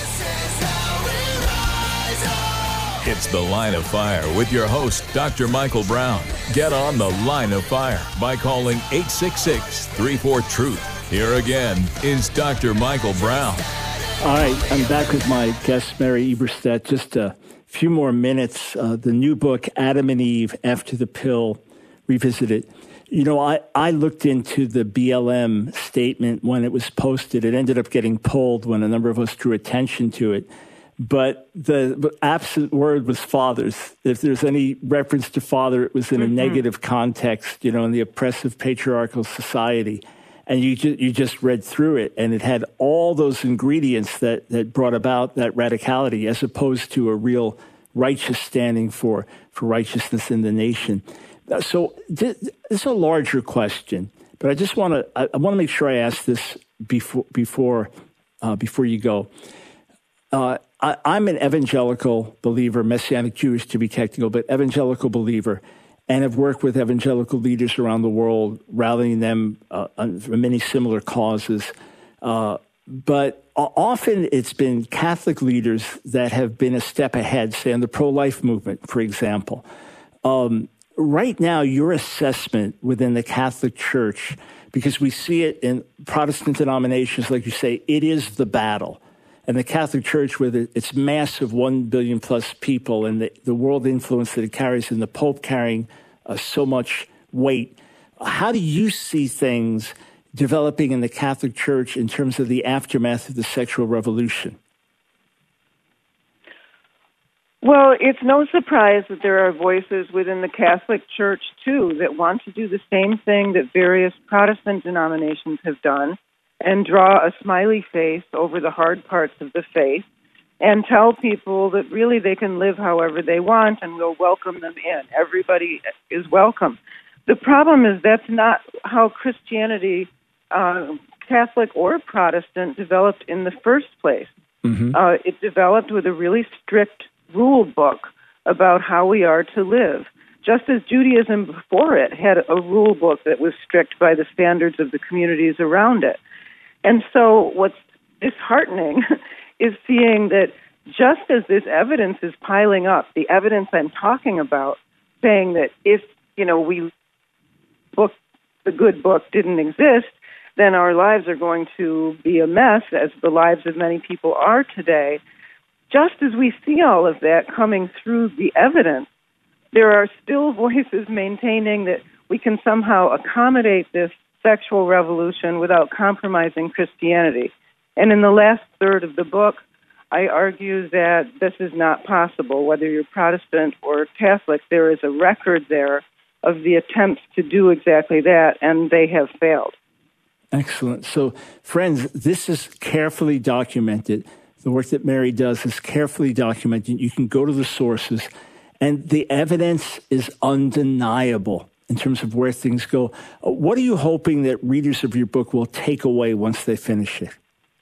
It's The Line of Fire with your host, Doctor Michael Brown. Get on The Line of Fire by calling eight six six, three four, truth. Here again is Doctor Michael Brown. All right, I'm back with my guest, Mary Eberstadt. Just a few more minutes. Uh, the new book, Adam and Eve After the Pill, Revisited. You know, I, I looked into the B L M statement when it was posted. It ended up getting pulled when a number of us drew attention to it. But the absent word was fathers. If there's any reference to father, it was in mm-hmm. a negative context, you know, in the oppressive patriarchal society. And you just, you just read through it, and it had all those ingredients that, that brought about that radicality, as opposed to a real righteous standing for, for righteousness in the nation. So this, this is a larger question, but I just want to I, I want to make sure I ask this before before uh, before you go. Uh, I, I'm an evangelical believer, Messianic Jewish to be technical, but evangelical believer, and have worked with evangelical leaders around the world, rallying them uh, for many similar causes. Uh, but often it's been Catholic leaders that have been a step ahead, say in the pro-life movement, for example. Um, right now, your assessment within the Catholic Church, because we see it in Protestant denominations, like you say, it is the battle. And the Catholic Church, with its massive one billion plus people and the, the world influence that it carries, and the Pope carrying uh, so much weight, how do you see things developing in the Catholic Church in terms of the aftermath of the sexual revolution? Well, it's no surprise that there are voices within the Catholic Church, too, that want to do the same thing that various Protestant denominations have done, and draw a smiley face over the hard parts of the faith, and tell people that really they can live however they want, and we'll welcome them in. Everybody is welcome. The problem is that's not how Christianity, uh, Catholic or Protestant, developed in the first place. Mm-hmm. Uh, it developed with a really strict rule book about how we are to live, just as Judaism before it had a rule book that was strict by the standards of the communities around it. And so what's disheartening is seeing that just as this evidence is piling up, the evidence I'm talking about, saying that if, you know, we book, the good book didn't exist, then our lives are going to be a mess, as the lives of many people are today. Just as we see all of that coming through the evidence, there are still voices maintaining that we can somehow accommodate this sexual revolution without compromising Christianity. And in the last third of the book, I argue that this is not possible. Whether you're Protestant or Catholic, there is a record there of the attempts to do exactly that, and they have failed. Excellent. So, friends, this is carefully documented. The work that Mary does is carefully documented. You can go to the sources, and the evidence is undeniable in terms of where things go. What are you hoping that readers of your book will take away once they finish it?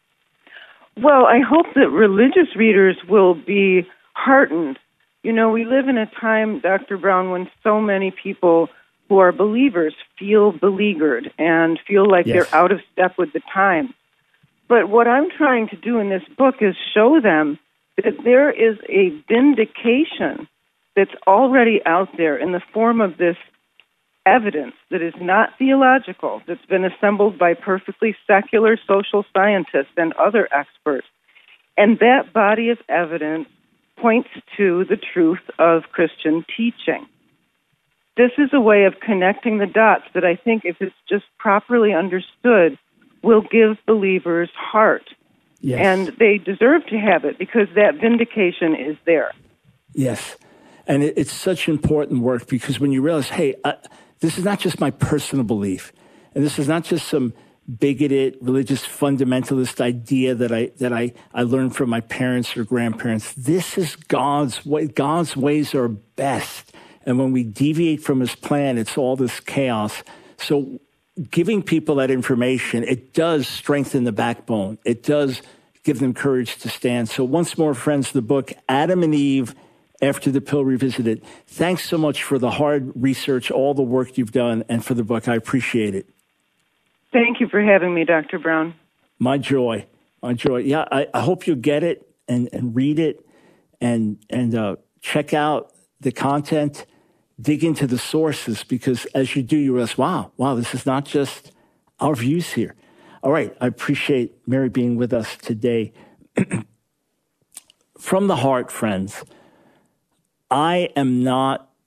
Well, I hope that religious readers will be heartened. You know, we live in a time, Doctor Brown, when so many people who are believers feel beleaguered and feel like yes. they're out of step with the times. But what I'm trying to do in this book is show them that there is a vindication that's already out there in the form of this evidence that is not theological, that's been assembled by perfectly secular social scientists and other experts. And that body of evidence points to the truth of Christian teaching. This is a way of connecting the dots that I think, if it's just properly understood, will give believers heart. Yes. And they deserve to have it because that vindication is there. Yes. And it, it's such important work, because when you realize, hey, I, this is not just my personal belief, and this is not just some bigoted religious fundamentalist idea that I that I, I learned from my parents or grandparents. This is God's way. God's ways are best. And when we deviate from his plan, it's all this chaos. So giving people that information, it does strengthen the backbone. It does give them courage to stand. So once more, friends, the book, Adam and Eve, After the Pill Revisited. Thanks so much for the hard research, all the work you've done, and for the book. I appreciate it. Thank you for having me, Doctor Brown. My joy. My joy. Yeah, I, I hope you get it and, and read it and, and uh, check out the content. Dig into the sources, because as you do, you realize, wow, wow, this is not just our views here. All right, I appreciate Mary being with us today. From the heart, friends, I am not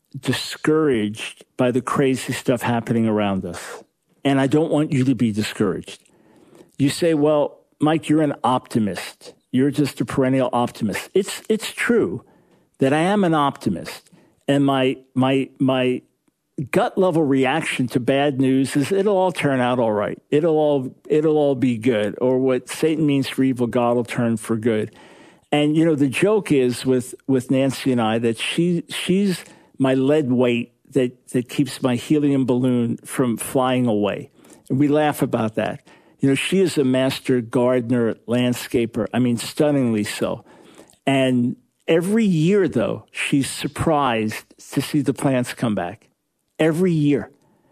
discouraged by the crazy stuff happening around us. And I don't want you to be discouraged. You say, well, Mike, you're an optimist. You're just a perennial optimist. It's it's true that I am an optimist. And my my my gut level reaction to bad news is it'll all turn out all right. It'll all it'll all be good. Or what Satan means for evil, God will turn for good. And you know, the joke is with with Nancy and I that she she's my lead weight that that keeps my helium balloon from flying away. And we laugh about that. You know, she is a master gardener, landscaper. I mean, stunningly so. And every year, though, she's surprised to see the plants come back. Every year.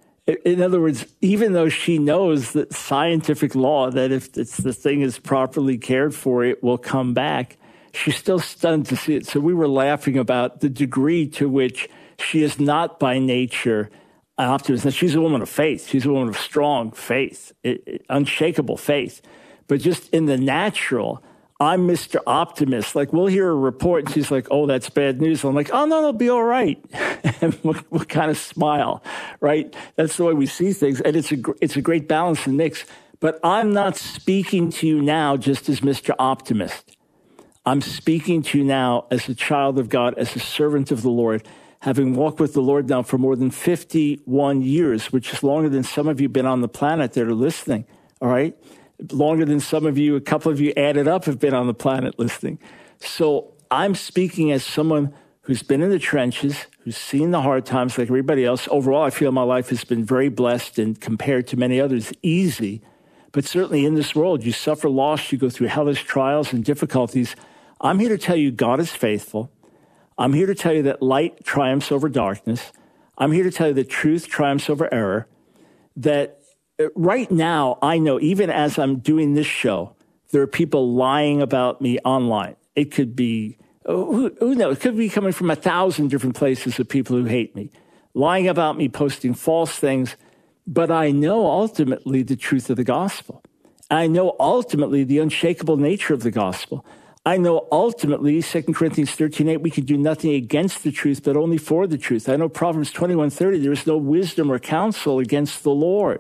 In other words, even though she knows that scientific law that if it's, the thing is properly cared for, it will come back, she's still stunned to see it. So we were laughing about the degree to which she is not by nature an optimist. She's a woman of faith. She's a woman of strong faith, it, it, unshakable faith. But just in the natural, I'm Mister Optimist. Like, we'll hear a report, and she's like, oh, that's bad news. I'm like, oh, no, it'll be all right. And we'll, we'll kind of smile, right? That's the way we see things. And it's a, it's a great balance and mix. But I'm not speaking to you now just as Mister Optimist. I'm speaking to you now as a child of God, as a servant of the Lord, having walked with the Lord now for more than fifty-one years, which is longer than some of you have been on the planet that are listening, all right? Longer than some of you, a couple of you added up have been on the planet listening. So I'm speaking as someone who's been in the trenches, who's seen the hard times like everybody else. Overall, I feel my life has been very blessed and compared to many others, easy. But certainly in this world, you suffer loss, you go through hellish trials and difficulties. I'm here to tell you God is faithful. I'm here to tell you that light triumphs over darkness. I'm here to tell you that truth triumphs over error. That right now, I know, even as I'm doing this show, there are people lying about me online. It could be, who, who knows, it could be coming from a thousand different places of people who hate me, lying about me, posting false things. But I know ultimately the truth of the gospel. I know ultimately the unshakable nature of the gospel. I know ultimately, Second Corinthians thirteen eight, we can do nothing against the truth, but only for the truth. I know Proverbs twenty-one thirty, there is no wisdom or counsel against the Lord.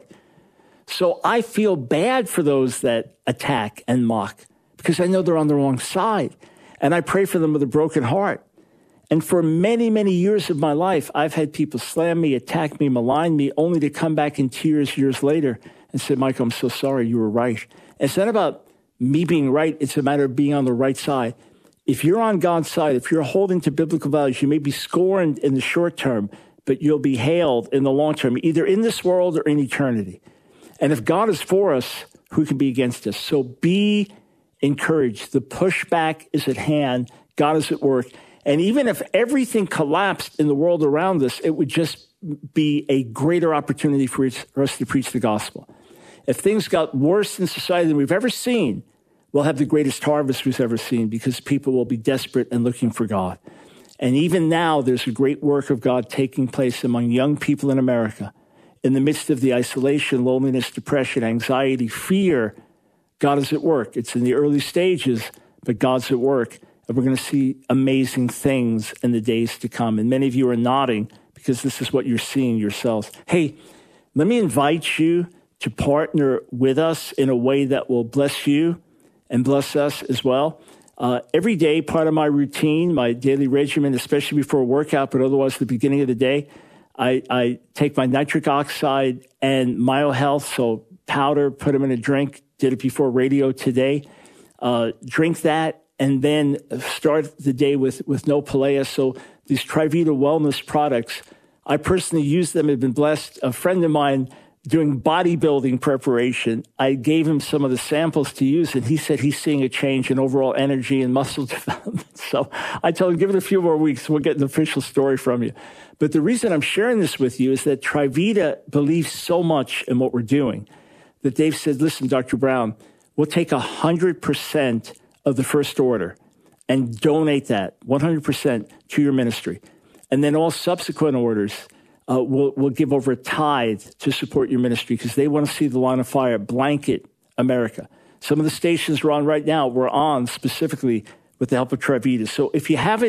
So I feel bad for those that attack and mock because I know they're on the wrong side. And I pray for them with a broken heart. And for many, many years of my life, I've had people slam me, attack me, malign me, only to come back in tears years later and say, Michael, I'm so sorry, you were right. And it's not about me being right, it's a matter of being on the right side. If you're on God's side, if you're holding to biblical values, you may be scorned in the short term, but you'll be hailed in the long term, either in this world or in eternity. And if God is for us, who can be against us? So be encouraged. The pushback is at hand. God is at work. And even if everything collapsed in the world around us, it would just be a greater opportunity for us to preach the gospel. If things got worse in society than we've ever seen, we'll have the greatest harvest we've ever seen because people will be desperate and looking for God. And even now, there's a great work of God taking place among young people in America. In the midst of the isolation, loneliness, depression, anxiety, fear, God is at work. It's in the early stages, but God's at work. And we're going to see amazing things in the days to come. And many of you are nodding because this is what you're seeing yourselves. Hey, let me invite you to partner with us in a way that will bless you and bless us as well. Uh, every day, part of my routine, my daily regimen, especially before a workout, but otherwise at the beginning of the day, I, I take my nitric oxide and MyoHealth, so powder, put them in a drink, did it before radio today. Uh, drink that and then start the day with, with Nopalea. So these Trivita wellness products, I personally use them, have been blessed. A friend of mine doing bodybuilding preparation, I gave him some of the samples to use, and he said he's seeing a change in overall energy and muscle development. So I told him, give it a few more weeks, we'll get an official story from you. But the reason I'm sharing this with you is that Trivita believes so much in what we're doing that they've said, listen, Doctor Brown, we'll take one hundred percent of the first order and donate that one hundred percent to your ministry. And then all subsequent orders, Uh, we'll, we'll give over a tithe to support your ministry because they want to see the Line of Fire blanket America. Some of the stations we're on right now, we're on specifically with the help of Trivita. So if you haven't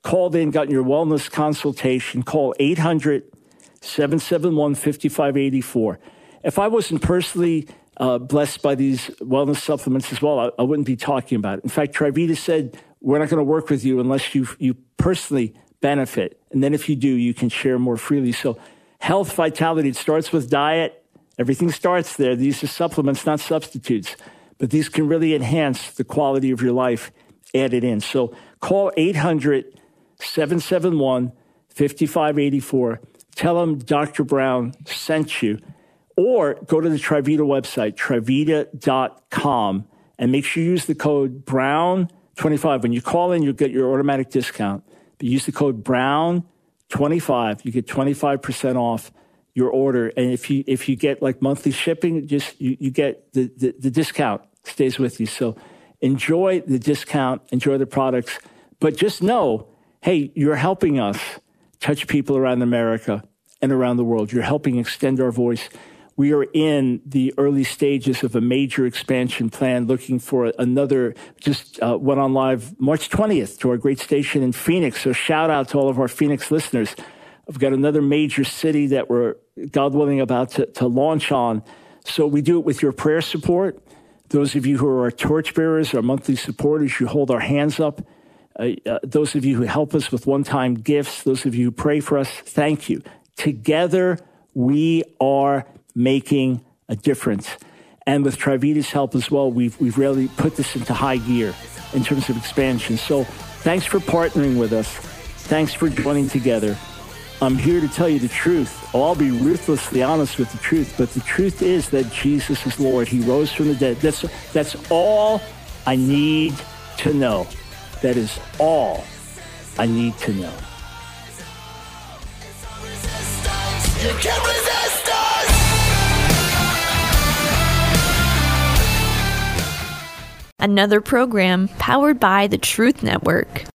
called in, gotten your wellness consultation, call eight hundred, seven seven one, five five eight four. If I wasn't personally uh, blessed by these wellness supplements as well, I, I wouldn't be talking about it. In fact, Trivita said, we're not going to work with you unless you you personally benefit. And then if you do, you can share more freely. So health, vitality, it starts with diet. Everything starts there. These are supplements, not substitutes. But these can really enhance the quality of your life added in. So call eight hundred, seven seven one, five five eight four. Tell them Doctor Brown sent you. Or go to the Trivita website, trivita dot com, and make sure you use the code Brown twenty-five. When you call in, you'll get your automatic discount. But use the code Brown twenty-five. You get twenty-five percent off your order. And if you if you get like monthly shipping, just you, you get the, the, the discount stays with you. So enjoy the discount, enjoy the products. But just know, hey, you're helping us touch people around America and around the world. You're helping extend our voice. We are in the early stages of a major expansion plan, looking for another, just uh, went on live March twentieth to our great station in Phoenix. So shout out to all of our Phoenix listeners. I've got another major city that we're, God willing, about to, to launch on. So we do it with your prayer support. Those of you who are our torchbearers, our monthly supporters, you hold our hands up. Uh, uh, those of you who help us with one-time gifts, those of you who pray for us, thank you. Together, we are making a difference. And with Trivita's help as well, we've we've really put this into high gear in terms of expansion. So thanks for partnering with us. Thanks for joining together. I'm here to tell you the truth. Oh, I'll be ruthlessly honest with the truth, but the truth is that Jesus is Lord. He rose from the dead. That's, that's all I need to know. That is all I need to know. You can't resist us! Another program powered by the Truth Network.